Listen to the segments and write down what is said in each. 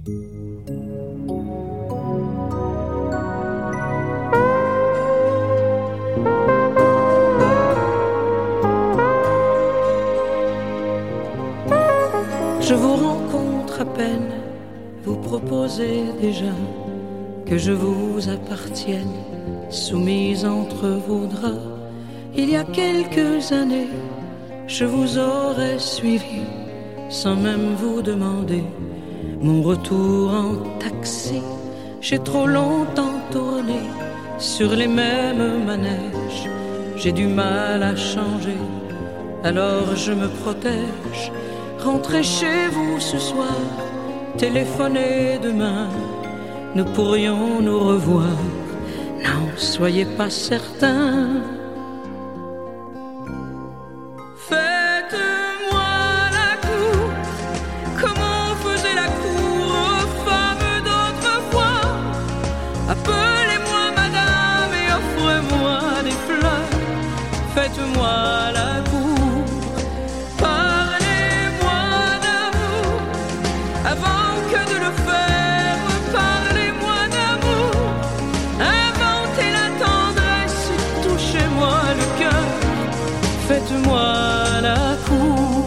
Je vous rencontre à peine, vous proposez déjà que je vous appartienne, soumise entre vos draps. Il y a quelques années, je vous aurais suivi, sans même vous demander mon retour en taxi. J'ai trop longtemps tourné sur les mêmes manèges, j'ai du mal à changer, alors je me protège. Rentrez chez vous ce soir, téléphonez demain, nous pourrions nous revoir. Non, soyez pas certains. Faites-moi la cour, comme on faisait la cour aux femmes d'autrefois. Appelez-moi madame et offrez-moi des fleurs. Faites-moi la cour, parlez-moi d'amour. Avant que de le faire, parlez-moi d'amour. Inventez la tendresse, touchez-moi le cœur. Faites-moi la cour.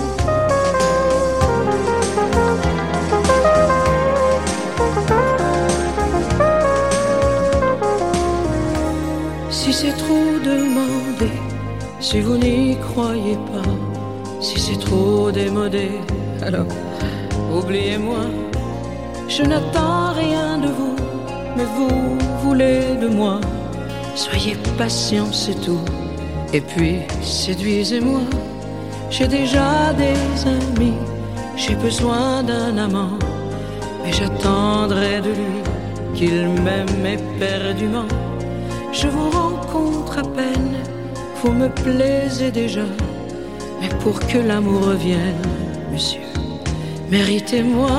Si c'est trop demandé, si vous n'y croyez pas, si c'est trop démodé, alors oubliez-moi. Je n'attends rien de vous, mais vous voulez de moi. Soyez patient, c'est tout. Et puis séduisez-moi. J'ai déjà des amis, j'ai besoin d'un amant, mais j'attendrai de lui qu'il m'aime éperdument. Je vous rencontre à peine, vous me plaisez déjà, mais pour que l'amour revienne, monsieur, méritez-moi.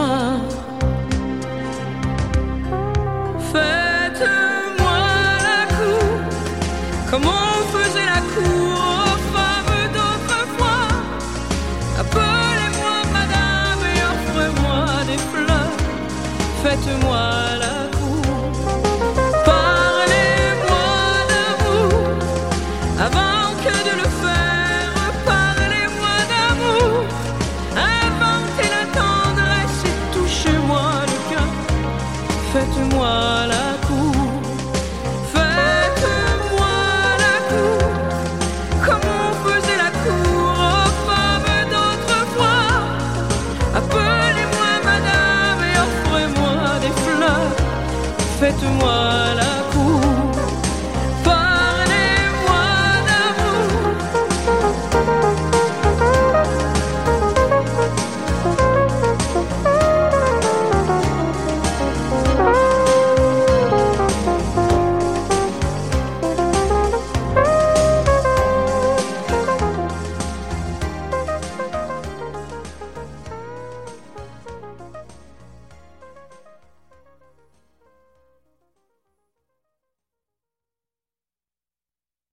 Faites-moi la cour, comme on faisait la cour aux femmes d'autrefois. Appelez-moi madame et offrez-moi des fleurs. Faites-moi la cour, parlez-moi d'amour. Avant que de le faire, parlez-moi d'amour. Inventez la tendresse et touchez-moi le cœur. Faites-moi la cour, faites-moi la cour, comme on faisait la cour aux femmes d'autrefois. Appelez-moi madame et offrez-moi des fleurs. Faites-moi la